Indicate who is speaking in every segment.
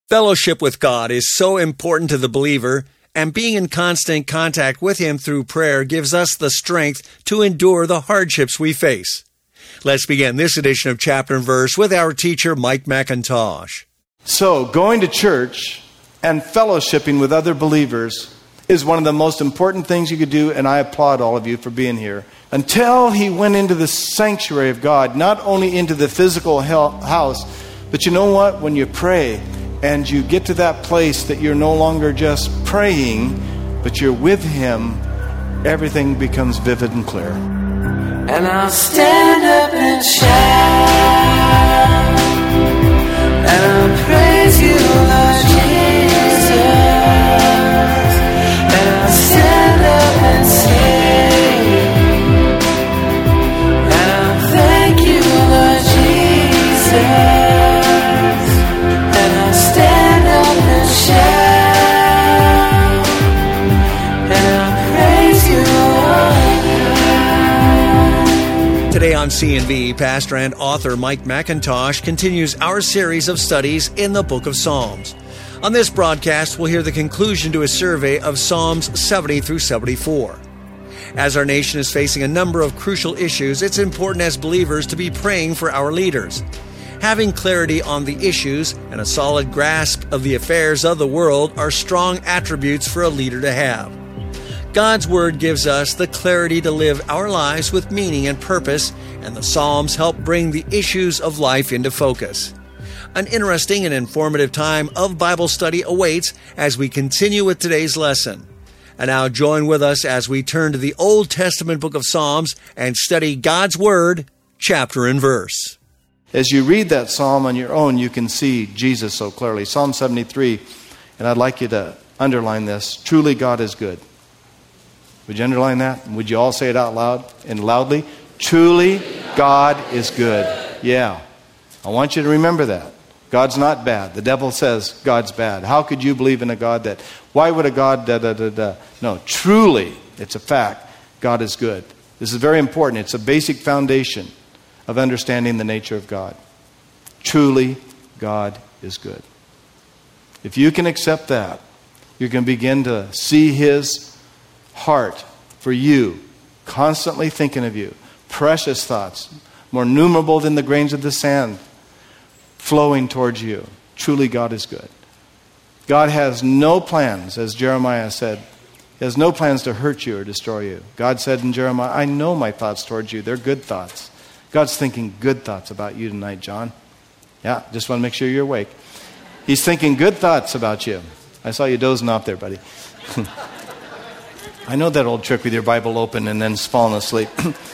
Speaker 1: Fellowship with God is so important to the believer, and being in constant contact with Him through prayer gives us the strength to endure the hardships we face. Let's begin this edition of Chapter and Verse with our teacher, Mike McIntosh.
Speaker 2: So, going to church and fellowshipping with other believers is one of the most important things you could do, and I applaud all of you for being here. Until he went into the sanctuary of God, not only into the physical house, but you know what? When you pray and you get to that place that you're no longer just praying, but you're with Him, everything becomes vivid and clear.
Speaker 3: And I'll stand up and shout, and I'll praise you, Lord Jesus. And I'll stand up and sing, and I'll thank you, Lord Jesus. And I'll stand up and shout, and I'll praise you, Lord.
Speaker 1: Today on C&V, pastor and author Mike McIntosh continues our series of studies in the book of Psalms. On this broadcast, we'll hear the conclusion to a survey of Psalms 70 through 74. As our nation is facing a number of crucial issues, it's important as believers to be praying for our leaders. Having clarity on the issues and a solid grasp of the affairs of the world are strong attributes for a leader to have. God's Word gives us the clarity to live our lives with meaning and purpose, and the Psalms help bring the issues of life into focus. An interesting and informative time of Bible study awaits as we continue with today's lesson. And now join with us as we turn to the Old Testament book of Psalms and study God's Word, chapter and verse.
Speaker 2: As you read that psalm on your own, you can see Jesus so clearly. Psalm 73, and I'd like you to underline this. Truly God is good. Would you underline that? And would you all say it out loud and loudly? Truly God is good. Yeah. I want you to remember that. God's not bad. The devil says God's bad. How could you believe in a God that, why would a God No, truly, it's a fact, God is good. This is very important. It's a basic foundation of understanding the nature of God. Truly, God is good. If you can accept that, you can begin to see His heart for you, constantly thinking of you, precious thoughts, more numerable than the grains of the sand, flowing towards you. Truly, God is good. God has no plans, as Jeremiah said. He has no plans to hurt you or destroy you. God said in Jeremiah, I know my thoughts towards you. They're good thoughts. God's thinking good thoughts about you tonight, John. Yeah, just want to make sure you're awake. He's thinking good thoughts about you. I saw you dozing off there, buddy. I know that old trick with your Bible open and then falling asleep.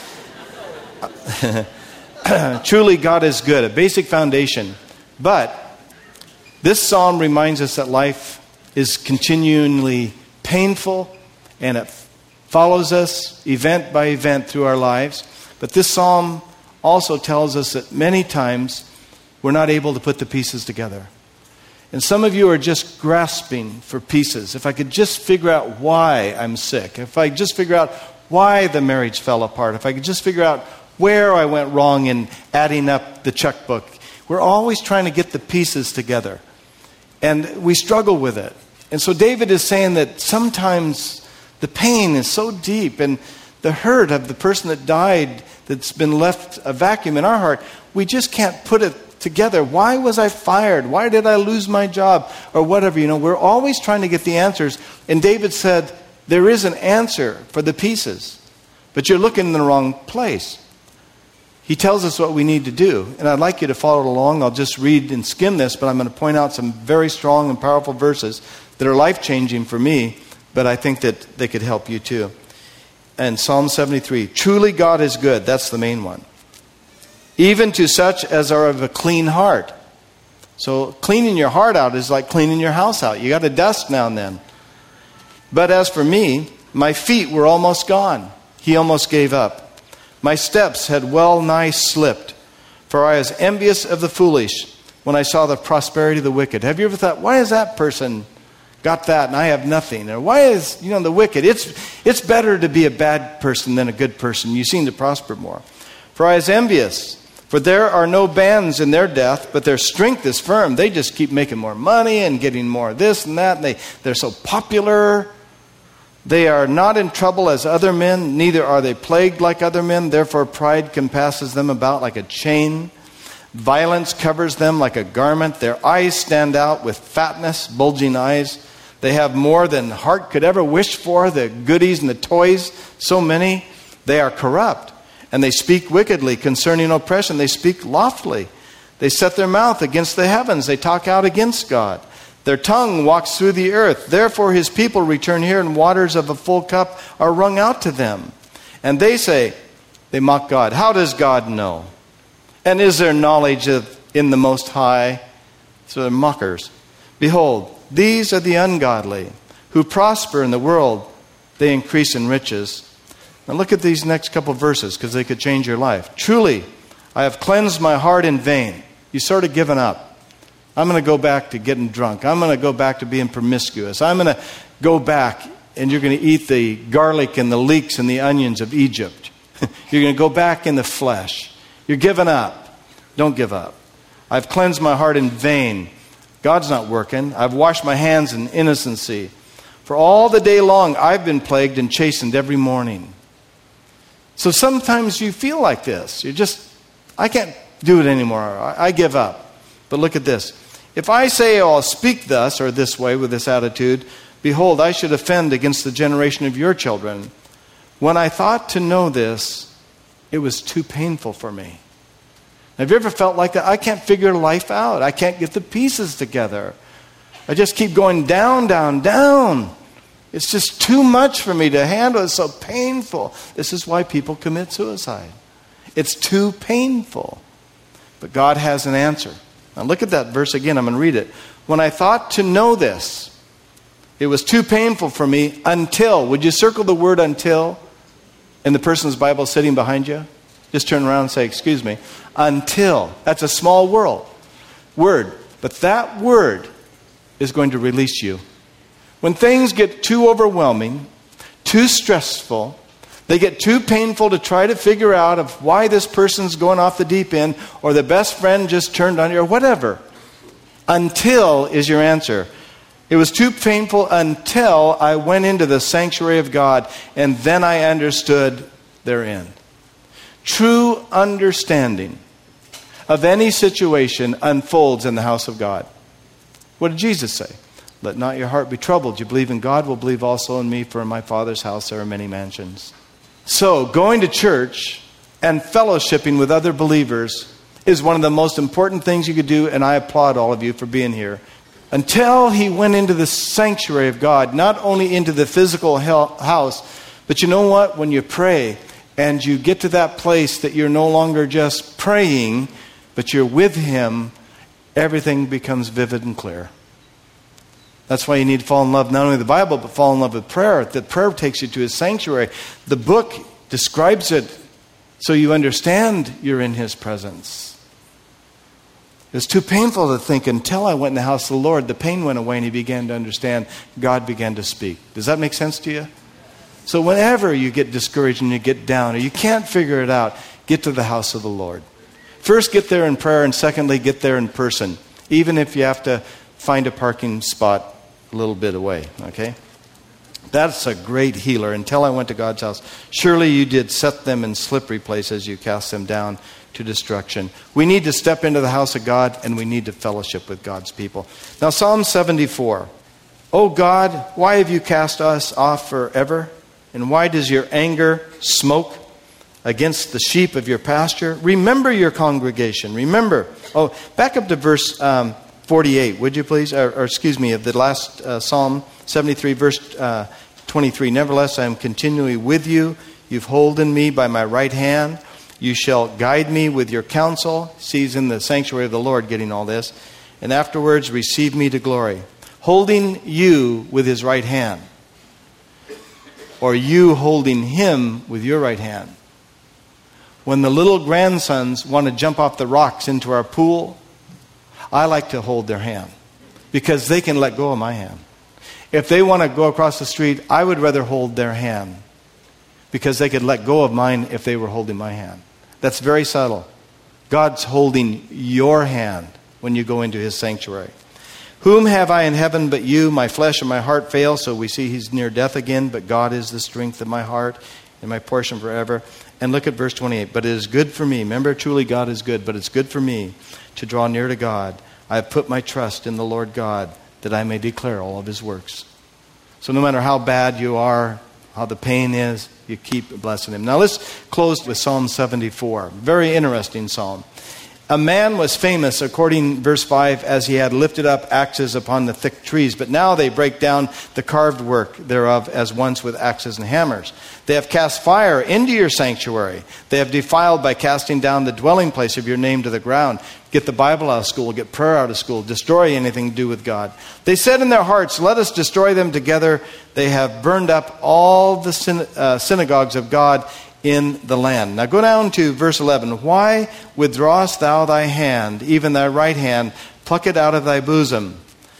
Speaker 2: Truly, God is good, a basic foundation. But this psalm reminds us that life is continually painful, and it follows us event by event through our lives. But this psalm also tells us that many times we're not able to put the pieces together. And some of you are just grasping for pieces. If I could just figure out why I'm sick, if I could just figure out why the marriage fell apart, if I could just figure out where I went wrong in adding up the checkbook. We're always trying to get the pieces together. And we struggle with it. And so David is saying that sometimes the pain is so deep, and the hurt of the person that died that's been left a vacuum in our heart, we just can't put it together. Why was I fired? Why did I lose my job? Or whatever. We're always trying to get the answers. And David said, there is an answer for the pieces, but you're looking in the wrong place. He tells us what we need to do. And I'd like you to follow along. I'll just read and skim this, but I'm going to point out some very strong and powerful verses that are life-changing for me, but I think that they could help you too. And Psalm 73, truly God is good. That's the main one. Even to such as are of a clean heart. So cleaning your heart out is like cleaning your house out. You got to dust now and then. But as for me, my feet were almost gone. He almost gave up. My steps had well nigh slipped. For I was envious of the foolish when I saw the prosperity of the wicked. Have you ever thought, why has that person got that and I have nothing? Or why is, the wicked? It's better to be a bad person than a good person. You seem to prosper more. For I was envious. For there are no bands in their death, but their strength is firm. They just keep making more money and getting more of this and that. And they're so popular. They are not in trouble as other men, neither are they plagued like other men. Therefore pride compasses them about like a chain. Violence covers them like a garment. Their eyes stand out with fatness, bulging eyes. They have more than heart could ever wish for, the goodies and the toys, so many. They are corrupt, and they speak wickedly concerning oppression. They speak loftily. They set their mouth against the heavens. They talk out against God. Their tongue walks through the earth. Therefore his people return here, and waters of a full cup are wrung out to them. And they say, they mock God. How does God know? And is there knowledge in the Most High? So they're mockers. Behold, these are the ungodly who prosper in the world. They increase in riches. Now look at these next couple verses, because they could change your life. Truly, I have cleansed my heart in vain. You sort of given up. I'm going to go back to getting drunk. I'm going to go back to being promiscuous. I'm going to go back, and you're going to eat the garlic and the leeks and the onions of Egypt. You're going to go back in the flesh. You're giving up. Don't give up. I've cleansed my heart in vain. God's not working. I've washed my hands in innocency. For all the day long I've been plagued and chastened every morning. So sometimes you feel like this. I can't do it anymore. I give up. But look at this. If I say, I'll speak thus or this way with this attitude, behold, I should offend against the generation of your children. When I thought to know this, it was too painful for me. Have you ever felt like that? I can't figure life out. I can't get the pieces together. I just keep going down, down, down. It's just too much for me to handle. It's so painful. This is why people commit suicide. It's too painful. But God has an answer. Now look at that verse again. I'm going to read it. When I thought to know this, it was too painful for me until. Would you circle the word until in the person's Bible sitting behind you? Just turn around and say, excuse me. Until. That's a small word. But that word is going to release you. When things get too overwhelming, too stressful, they get too painful to try to figure out of why this person's going off the deep end, or the best friend just turned on you, or whatever. Until is your answer. It was too painful until I went into the sanctuary of God, and then I understood their end. True understanding of any situation unfolds in the house of God. What did Jesus say? Let not your heart be troubled. You believe in God, will believe also in me, for in my Father's house there are many mansions. So, going to church and fellowshipping with other believers is one of the most important things you could do, and I applaud all of you for being here. Until he went into the sanctuary of God, not only into the physical house, but you know what? When you pray and you get to that place that you're no longer just praying, but you're with him, everything becomes vivid and clear. That's why you need to fall in love not only with the Bible, but fall in love with prayer. That prayer takes you to his sanctuary. The book describes it so you understand you're in his presence. It's too painful to think until I went in the house of the Lord, the pain went away and he began to understand. God began to speak. Does that make sense to you? So whenever you get discouraged and you get down or you can't figure it out, get to the house of the Lord. First, get there in prayer, and secondly, get there in person. Even if you have to find a parking spot a little bit away, okay? That's a great healer. Until I went to God's house, surely you did set them in slippery places. You cast them down to destruction. We need to step into the house of God, and we need to fellowship with God's people. Now, Psalm 74. Oh God, why have you cast us off forever? And why does your anger smoke against the sheep of your pasture? Remember your congregation. Remember. Oh, back up to verse 48, would you please? Or excuse me, of the last Psalm 73, verse 23. Nevertheless, I am continually with you. You've holden me by my right hand. You shall guide me with your counsel. See, he's in the sanctuary of the Lord getting all this. And afterwards, receive me to glory. Holding you with his right hand. Or you holding him with your right hand. When the little grandsons want to jump off the rocks into our pool, I like to hold their hand because they can let go of my hand. If they want to go across the street, I would rather hold their hand because they could let go of mine if they were holding my hand. That's very subtle. God's holding your hand when you go into his sanctuary. Whom have I in heaven but you? My flesh and my heart fail. So we see he's near death again, but God is the strength of my heart and my portion forever. And look at verse 28. But it is good for me. Remember, truly God is good, but it's good for me to draw near to God. I have put my trust in the Lord God, that I may declare all of his works. So no matter how bad you are, how the pain is, you keep blessing him. Now let's close with Psalm 74. Very interesting psalm. A man was famous, according verse 5, as he had lifted up axes upon the thick trees. But now they break down the carved work thereof as once with axes and hammers. They have cast fire into your sanctuary. They have defiled by casting down the dwelling place of your name to the ground. Get the Bible out of school. Get prayer out of school. Destroy anything to do with God. They said in their hearts, let us destroy them together. They have burned up all the synagogues of God in the land. Now go down to verse 11. Why withdrawest thou thy hand, even thy right hand? Pluck it out of thy bosom.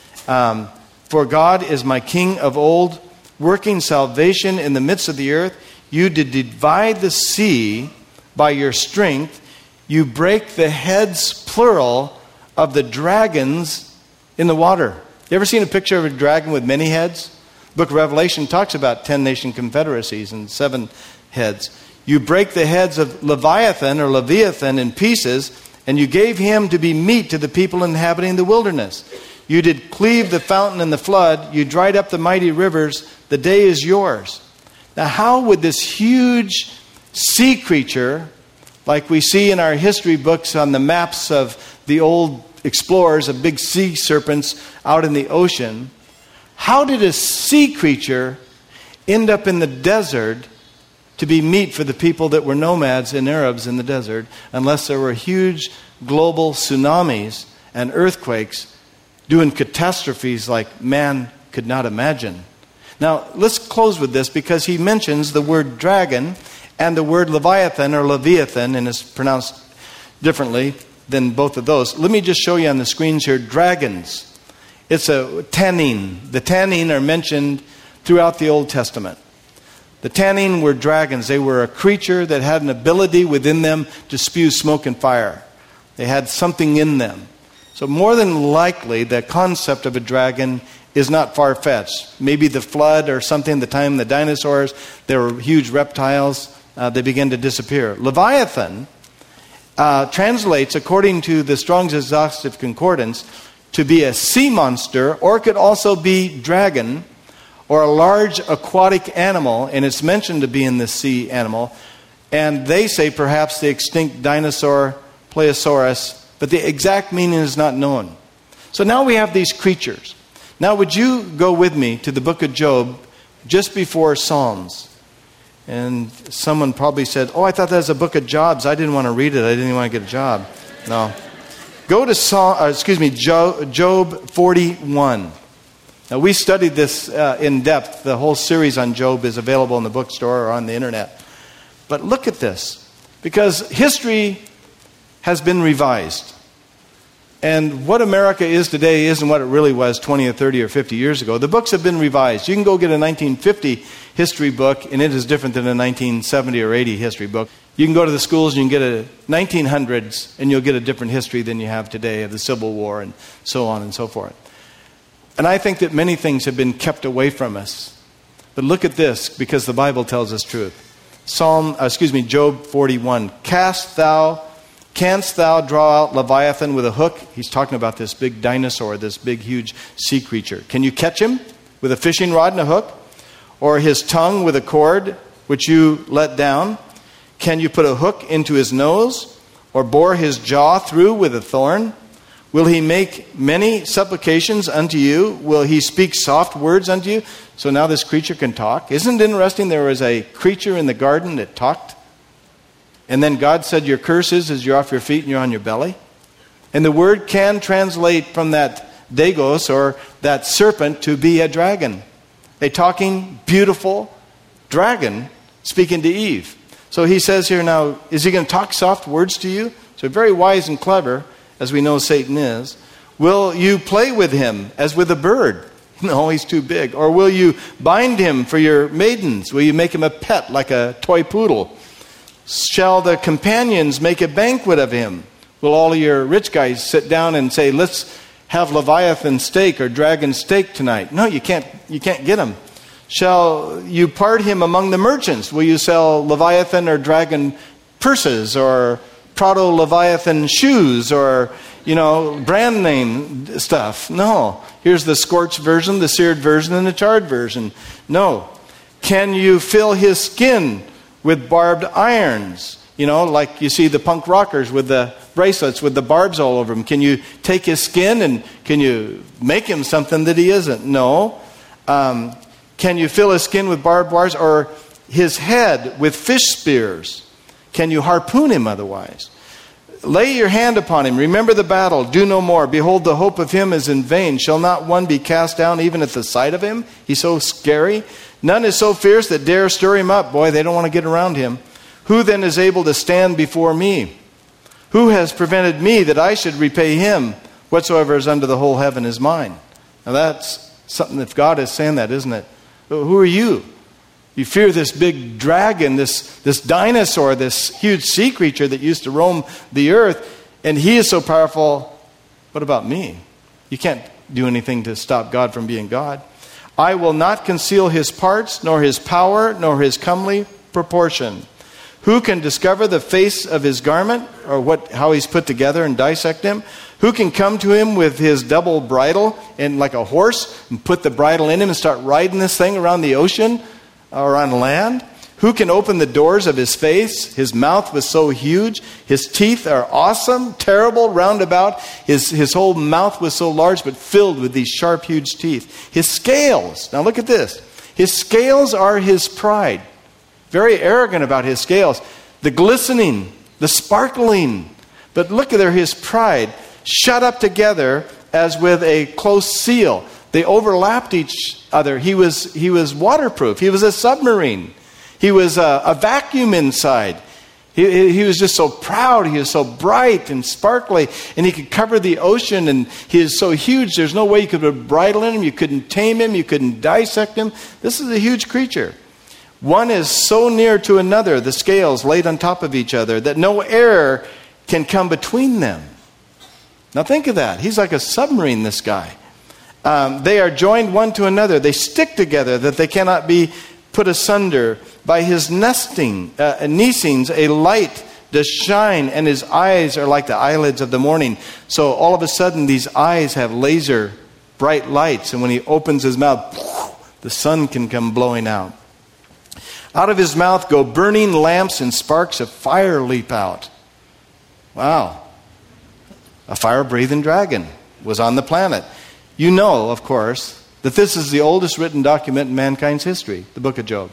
Speaker 2: For God is my king of old, working salvation in the midst of the earth. You did divide the sea by your strength. You break the heads, plural, of the dragons in the water. You ever seen a picture of a dragon with many heads? The book of Revelation talks about 10 nation confederacies and 7 heads. You break the heads of Leviathan or Leviathan in pieces, and you gave him to be meat to the people inhabiting the wilderness. You did cleave the fountain and the flood. You dried up the mighty rivers. The day is yours. Now, how would this huge sea creature, like we see in our history books on the maps of the old explorers of big sea serpents out in the ocean, how did a sea creature end up in the desert to be meat for the people that were nomads and Arabs in the desert, unless there were huge global tsunamis and earthquakes doing catastrophes like man could not imagine? Now, let's close with this, because he mentions the word dragon and the word Leviathan or Leviathan, and it's pronounced differently than both of those. Let me just show you on the screens here, dragons. It's a tannin. The tannin are mentioned throughout the Old Testament. The tannin were dragons. They were a creature that had an ability within them to spew smoke and fire. They had something in them. So more than likely, the concept of a dragon is not far-fetched. Maybe the flood or something, the time of the dinosaurs, there were huge reptiles. They began to disappear. Leviathan translates, according to the Strong's Exhaustive Concordance, to be a sea monster, or it could also be dragon, or a large aquatic animal, and it's mentioned to be in the sea animal. And they say perhaps the extinct dinosaur Plesiosaurus, but the exact meaning is not known. So now we have these creatures. Now would you go with me to the book of Job just before Psalms? And someone probably said, oh, I thought that was a book of jobs. I didn't want to read it. I didn't want to get a job. No. Go to Job 41. Now, we studied this in depth. The whole series on Job is available in the bookstore or on the internet. But look at this, because history has been revised. And what America is today isn't what it really was 20 or 30 or 50 years ago. The books have been revised. You can go get a 1950 history book, and it is different than a 1970 or 80 history book. You can go to the schools and you can get a 1900s, and you'll get a different history than you have today of the Civil War and so on and so forth. And I think that many things have been kept away from us. But look at this, because the Bible tells us truth. Job 41. Canst thou draw out Leviathan with a hook? He's talking about this big dinosaur, this big, huge sea creature. Can you catch him with a fishing rod and a hook? Or his tongue with a cord, which you let down? Can you put a hook into his nose? Or bore his jaw through with a thorn? Will he make many supplications unto you? Will he speak soft words unto you? So now this creature can talk. Isn't it interesting? There was a creature in the garden that talked. And then God said, your curse is as you're off your feet and you're on your belly. And the word can translate from that Dagos, or that serpent, to be a dragon. A talking, beautiful dragon speaking to Eve. So he says here now, is he going to talk soft words to you? So very wise and clever, as we know Satan is. Will you play with him as with a bird? No, he's too big. Or will you bind him for your maidens? Will you make him a pet like a toy poodle? Shall the companions make a banquet of him? Will all of your rich guys sit down and say, let's have Leviathan steak or dragon steak tonight? No, you can't get them. Shall you part him among the merchants? Will you sell Leviathan or dragon purses or proto-Leviathan shoes or, brand name stuff? No. Here's the scorched version, the seared version, and the charred version. No. Can you fill his skin with barbed irons? Like you see the punk rockers with the bracelets with the barbs all over them. Can you take his skin and can you make him something that he isn't? No. Can you fill his skin with barbed wires or his head with fish spears? Can you harpoon him otherwise? Lay your hand upon him. Remember the battle. Do no more. Behold, the hope of him is in vain. Shall not one be cast down even at the sight of him? He's so scary. None is so fierce that dare stir him up. Boy, they don't want to get around him. Who then is able to stand before me? Who has prevented me that I should repay him? Whatsoever is under the whole heaven is mine. Now that's something, if God is saying that, isn't it? Who are you? You fear this big dragon, this dinosaur, this huge sea creature that used to roam the earth, and he is so powerful. What about me? You can't do anything to stop God from being God. I will not conceal his parts, nor his power, nor his comely proportion. Who can discover the face of his garment, or how he's put together and dissect him? Who can come to him with his double bridle and like a horse and put the bridle in him and start riding this thing around the ocean or on land? Who can open the doors of his face? His mouth was so huge. His teeth are awesome, terrible, roundabout. His whole mouth was so large, but filled with these sharp, huge teeth. His scales, now look at this. His scales are his pride. Very arrogant about his scales. The glistening, the sparkling. But look at his pride. Shut up together as with a close seal. They overlapped each other. He was waterproof. He was a submarine. He was a vacuum inside. He was just so proud. He was so bright and sparkly. And he could cover the ocean. And he is so huge, there's no way you could put a bridle in him. You couldn't tame him. You couldn't dissect him. This is a huge creature. One is so near to another, the scales laid on top of each other, that no air can come between them. Now think of that. He's like a submarine, this guy. They are joined one to another. They stick together that they cannot be put asunder. By his nescings, a light does shine, and his eyes are like the eyelids of the morning. So all of a sudden, these eyes have laser bright lights. And when he opens his mouth, the sun can come blowing out. Out of his mouth go burning lamps, and sparks of fire leap out. Wow. A fire-breathing dragon was on the planet. You know, of course, that this is the oldest written document in mankind's history, the book of Job.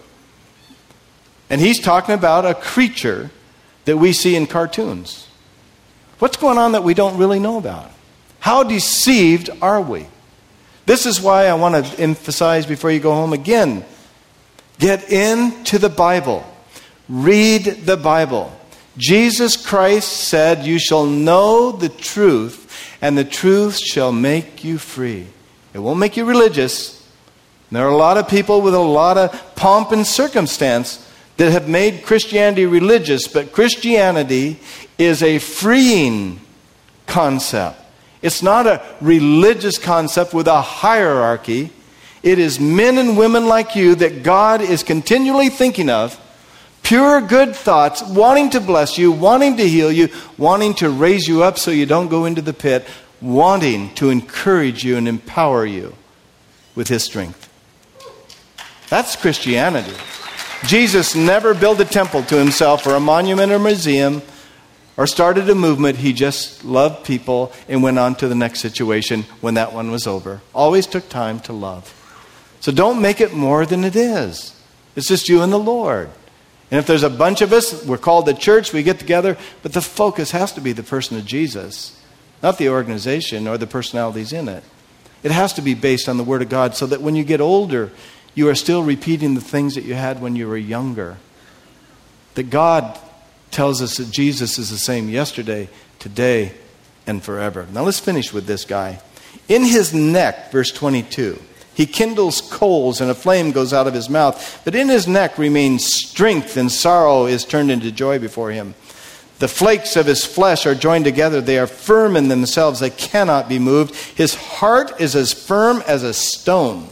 Speaker 2: And he's talking about a creature that we see in cartoons. What's going on that we don't really know about? How deceived are we? This is why I want to emphasize before you go home again, get into the Bible. Read the Bible. Jesus Christ said, you shall know the truth, and the truth shall make you free. It won't make you religious. There are a lot of people with a lot of pomp and circumstance that have made Christianity religious, but Christianity is a freeing concept. It's not a religious concept with a hierarchy. It is men and women like you that God is continually thinking of, pure good thoughts, wanting to bless you, wanting to heal you, wanting to raise you up so you don't go into the pit, wanting to encourage you and empower you with His strength. That's Christianity. Jesus never built a temple to Himself or a monument or museum or started a movement. He just loved people and went on to the next situation when that one was over. Always took time to love. So don't make it more than it is. It's just you and the Lord. And if there's a bunch of us, we're called the church, we get together, but the focus has to be the person of Jesus, not the organization or the personalities in it. It has to be based on the Word of God so that when you get older, you are still repeating the things that you had when you were younger. That God tells us that Jesus is the same yesterday, today, and forever. Now let's finish with this guy. In his neck, verse 22, he kindles coals and a flame goes out of his mouth. But in his neck remains strength, and sorrow is turned into joy before him. The flakes of his flesh are joined together. They are firm in themselves. They cannot be moved. His heart is as firm as a stone.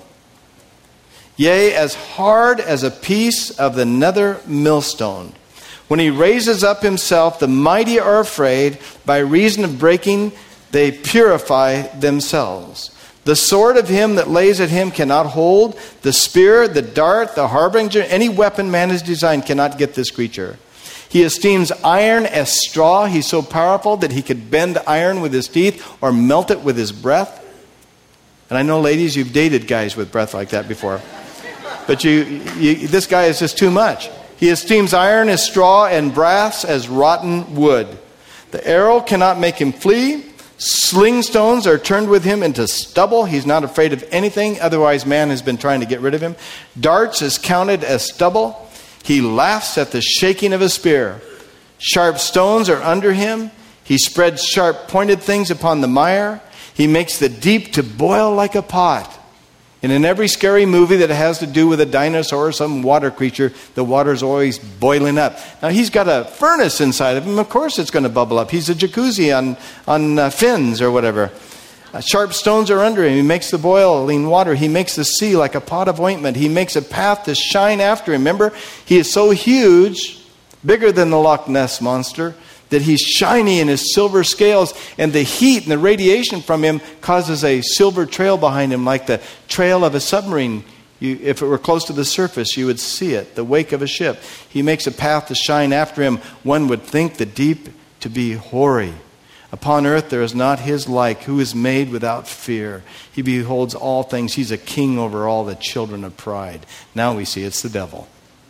Speaker 2: Yea, as hard as a piece of the nether millstone. When he raises up himself, the mighty are afraid. By reason of breaking, they purify themselves. The sword of him that lays at him cannot hold. The spear, the dart, the harbinger, any weapon man has designed cannot get this creature. He esteems iron as straw. He's so powerful that he could bend iron with his teeth or melt it with his breath. And I know, ladies, you've dated guys with breath like that before. But this guy is just too much. He esteems iron as straw and brass as rotten wood. The arrow cannot make him flee. Sling stones are turned with him into stubble. He's not afraid of anything. Otherwise, man has been trying to get rid of him. Darts is counted as stubble. He laughs at the shaking of a spear. Sharp stones are under him. He spreads sharp pointed things upon the mire. He makes the deep to boil like a pot. And in every scary movie that has to do with a dinosaur or some water creature, the water's always boiling up. Now, he's got a furnace inside of him. Of course it's going to bubble up. He's a jacuzzi on fins or whatever. Sharp stones are under him. He makes the boiling water. He makes the sea like a pot of ointment. He makes a path to shine after him. Remember, he is so huge, bigger than the Loch Ness Monster, that he's shiny in his silver scales, and the heat and the radiation from him causes a silver trail behind him, like the trail of a submarine. If it were close to the surface, you would see it, the wake of a ship. He makes a path to shine after him. One would think the deep to be hoary. Upon earth there is not his like, who is made without fear. He beholds all things. He's a king over all the children of pride. Now we see it's the devil.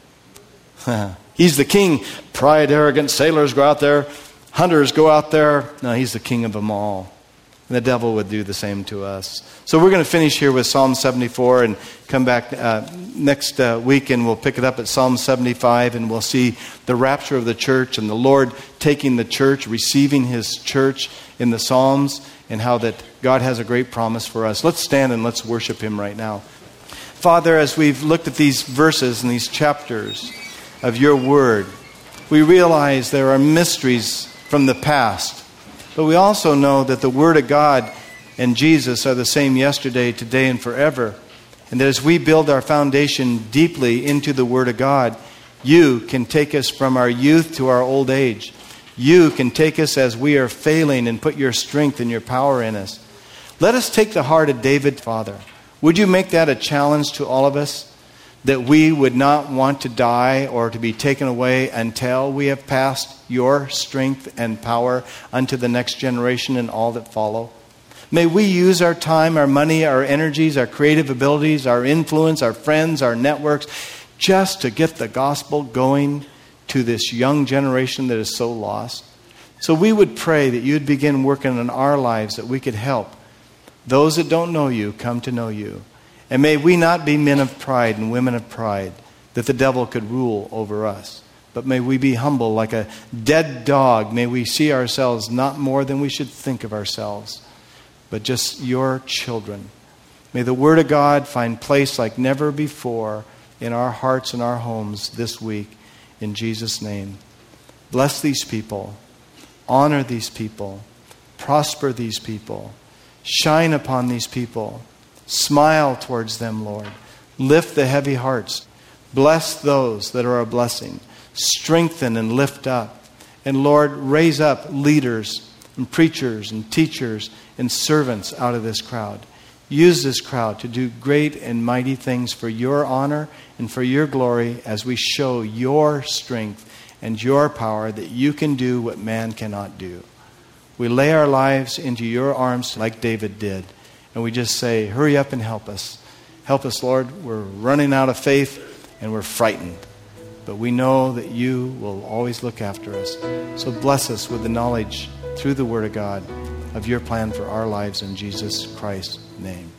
Speaker 2: He's the king. Pride, arrogant sailors go out there. Hunters go out there. No, he's the king of them all. And the devil would do the same to us. So we're going to finish here with Psalm 74 and come back next week, and we'll pick it up at Psalm 75, and we'll see the rapture of the church and the Lord taking the church, receiving his church in the Psalms, and how that God has a great promise for us. Let's stand and let's worship him right now. Father, as we've looked at these verses and these chapters of your word, we realize there are mysteries from the past, but we also know that the word of God and Jesus are the same yesterday, today, and forever. And that as we build our foundation deeply into the word of God, you can take us from our youth to our old age. You can take us as we are failing and put your strength and your power in us. Let us take the heart of David, Father. Would you make that a challenge to all of us? That we would not want to die or to be taken away until we have passed your strength and power unto the next generation and all that follow. May we use our time, our money, our energies, our creative abilities, our influence, our friends, our networks, just to get the gospel going to this young generation that is so lost. So we would pray that you'd begin working in our lives, that we could help those that don't know you come to know you. And may we not be men of pride and women of pride, that the devil could rule over us. But may we be humble like a dead dog. May we see ourselves not more than we should think of ourselves, but just your children. May the word of God find place like never before in our hearts and our homes this week. In Jesus' name. Bless these people. Honor these people. Prosper these people. Shine upon these people. Smile towards them, Lord. Lift the heavy hearts. Bless those that are a blessing. Strengthen and lift up. And Lord, raise up leaders and preachers and teachers and servants out of this crowd. Use this crowd to do great and mighty things for your honor and for your glory as we show your strength and your power that you can do what man cannot do. We lay our lives into your arms like David did. And we just say, hurry up and help us. Help us, Lord. We're running out of faith and we're frightened. But we know that you will always look after us. So bless us with the knowledge through the Word of God of your plan for our lives in Jesus Christ's name.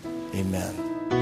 Speaker 2: Amen.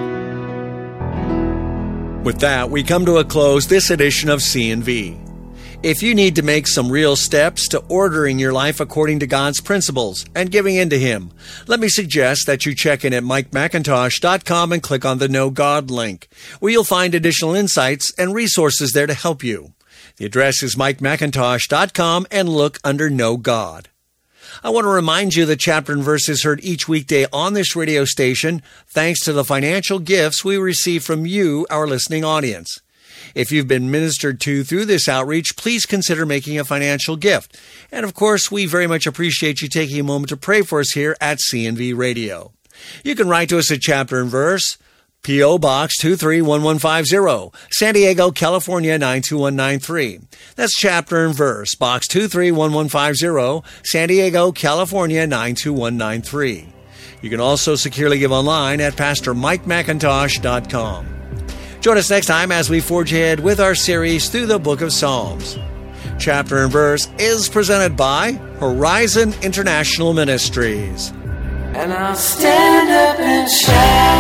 Speaker 1: With that, we come to a close this edition of C&V. If you need to make some real steps to ordering your life according to God's principles and giving in to Him, let me suggest that you check in at MikeMacintosh.com and click on the Know God link, where you'll find additional insights and resources there to help you. The address is MikeMacintosh.com and look under Know God. I want to remind you that Chapter and Verse is heard each weekday on this radio station thanks to the financial gifts we receive from you, our listening audience. If you've been ministered to through this outreach, please consider making a financial gift. And of course, we very much appreciate you taking a moment to pray for us here at CNV Radio. You can write to us at Chapter and Verse, P.O. Box 231150, San Diego, California 92193. That's Chapter and Verse, Box 231150, San Diego, California 92193. You can also securely give online at PastorMikeMacintosh.com. Join us next time as we forge ahead with our series through the Book of Psalms. Chapter and Verse is presented by Horizon International Ministries.
Speaker 3: And I'll stand up and shout.